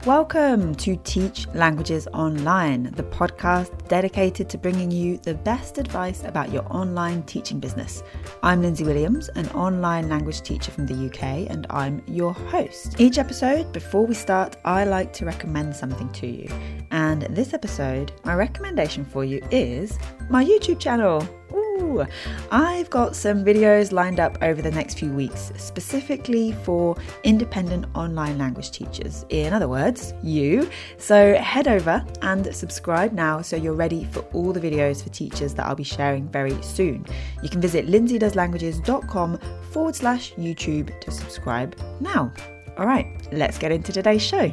Welcome to Teach Languages Online, the podcast dedicated to bringing you the best advice about your online teaching business. I'm Lindsay Williams, an online language teacher from the UK, and I'm your host. Each episode, before we start, I like to recommend something to you. And this episode, my recommendation for you is my YouTube channel. I've got some videos lined up over the next few weeks, specifically for independent online language teachers. In other words, you. So head over and subscribe now so you're ready for all the videos for teachers that I'll be sharing very soon. You can visit lindsaydoeslanguages.com/YouTube to subscribe now. All right, let's get into today's show.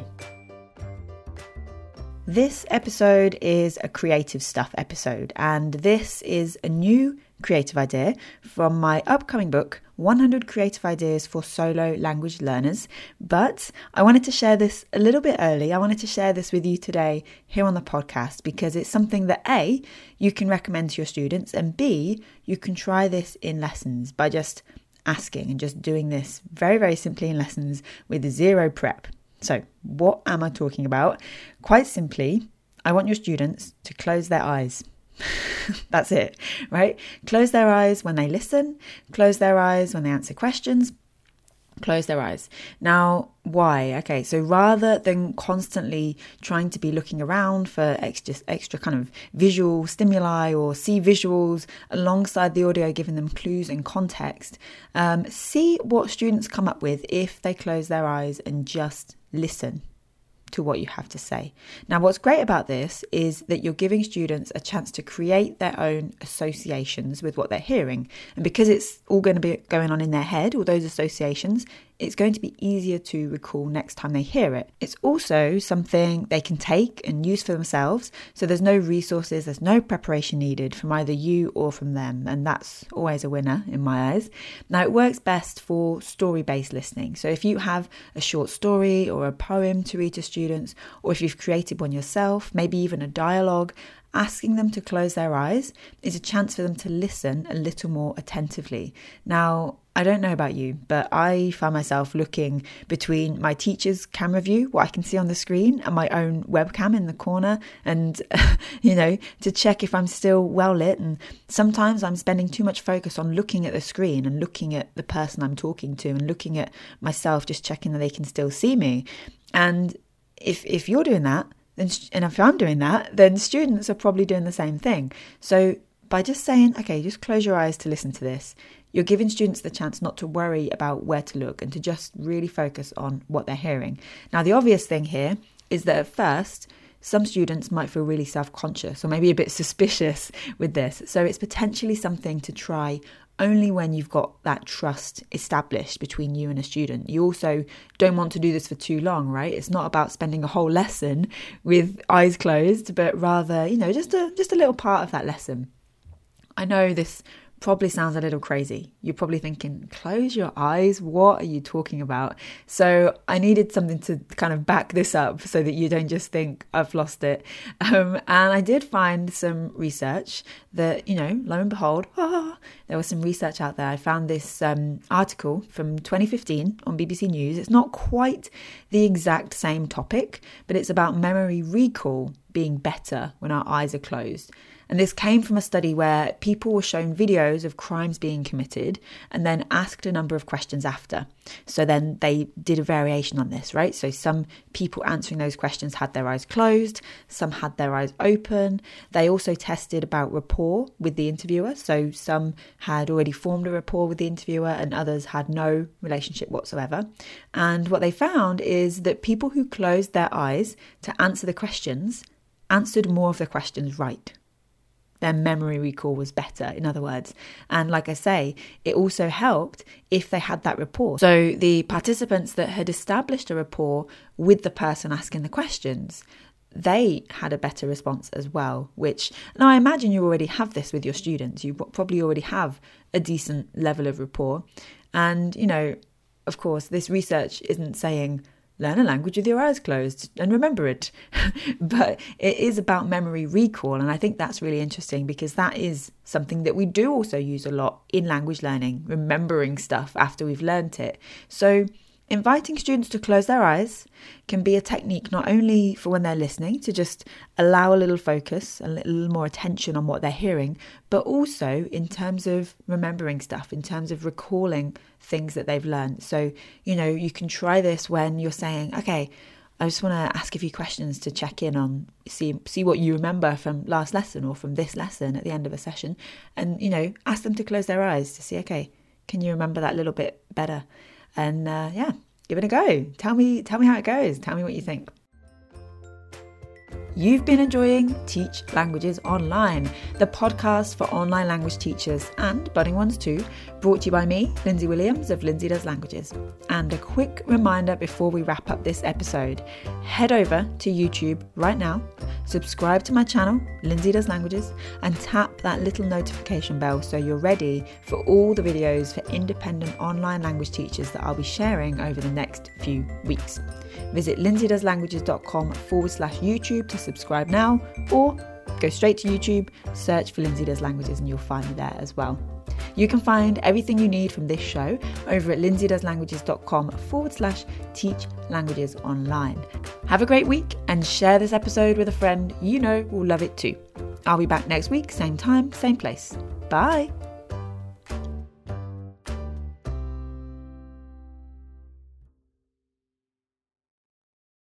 This episode is a creative stuff episode, and this is a new creative idea from my upcoming book, 100 Creative Ideas for Solo Language Learners. But I wanted to share this a little bit early. I wanted to share this with you today here on the podcast because it's something that A, you can recommend to your students, and B, you can try this in lessons by just asking and just doing this very, very simply in lessons with zero prep. So what am I talking about? Quite simply, I want your students to close their eyes. That's it, right? Close their eyes when they listen, close their eyes when they answer questions, close their eyes. Now, why? Okay, so rather than constantly trying to be looking around for extra kind of visual stimuli or see visuals alongside the audio, giving them clues and context, see what students come up with if they close their eyes and just listen to what you have to say. Now, what's great about this is that you're giving students a chance to create their own associations with what they're hearing. And because it's all going to be going on in their head, all those associations, it's going to be easier to recall next time they hear it. It's also something they can take and use for themselves. So there's no resources, there's no preparation needed from either you or from them. And that's always a winner in my eyes. Now, it works best for story-based listening. So if you have a short story or a poem to read to students, or if you've created one yourself, maybe even a dialogue, asking them to close their eyes is a chance for them to listen a little more attentively. Now, I don't know about you, but I find myself looking between my teacher's camera view, what I can see on the screen, and my own webcam in the corner, and, to check if I'm still well lit. And sometimes I'm spending too much focus on looking at the screen and looking at the person I'm talking to and looking at myself, just checking that they can still see me. And if you're doing that, and if I'm doing that, then students are probably doing the same thing. So by just saying, okay, just close your eyes to listen to this, you're giving students the chance not to worry about where to look and to just really focus on what they're hearing. Now, the obvious thing here is that at first, some students might feel really self-conscious or maybe a bit suspicious with this. So it's potentially something to try only when you've got that trust established between you and a student. You also don't want to do this for too long, right? It's not about spending a whole lesson with eyes closed, but rather, just a little part of that lesson. I know this probably sounds a little crazy. You're probably thinking, close your eyes? What are you talking about? So I needed something to kind of back this up so that you don't just think I've lost it. And I did find some research that, lo and behold, there was some research out there. I found this article from 2015 on BBC News. It's not quite the exact same topic, but it's about memory recall being better when our eyes are closed. And this came from a study where people were shown videos of crimes being committed and then asked a number of questions after. So then they did a variation on this, right? So some people answering those questions had their eyes closed, some had their eyes open. They also tested about rapport with the interviewer. So some had already formed a rapport with the interviewer and others had no relationship whatsoever. And what they found is that people who closed their eyes to answer the questions answered more of the questions right. Their memory recall was better, in other words. And like I say, it also helped if they had that rapport. So the participants that had established a rapport with the person asking the questions, they had a better response as well, which, now I imagine you already have this with your students. You probably already have a decent level of rapport. And, of course, this research isn't saying, learn a language with your eyes closed and remember it. But it is about memory recall. And I think that's really interesting because that is something that we do also use a lot in language learning, remembering stuff after we've learnt it. So Inviting students to close their eyes can be a technique not only for when they're listening, to just allow a little focus, a little more attention on what they're hearing, but also in terms of remembering stuff, in terms of recalling things that they've learned. So, you can try this when you're saying, okay, I just want to ask a few questions to check in on, see what you remember from last lesson or from this lesson at the end of a session. And, ask them to close their eyes to see, okay, can you remember that little bit better? And give it a go. Tell me how it goes. Tell me what you think. You've been enjoying Teach Languages Online, the podcast for online language teachers and budding ones too, brought to you by me, Lindsay Williams of Lindsay Does Languages. And a quick reminder before we wrap up this episode, head over to YouTube right now, subscribe to my channel, Lindsay Does Languages, and tap that little notification bell so you're ready for all the videos for independent online language teachers that I'll be sharing over the next few weeks. Visit lindsaydoeslanguages.com/YouTube to subscribe now, or go straight to YouTube, search for Lindsay Does Languages and you'll find me there as well. You can find everything you need from this show over at lindsaydoeslanguages.com/teach languages online. Have a great week and share this episode with a friend you know will love it too. I'll be back next week, same time, same place. Bye.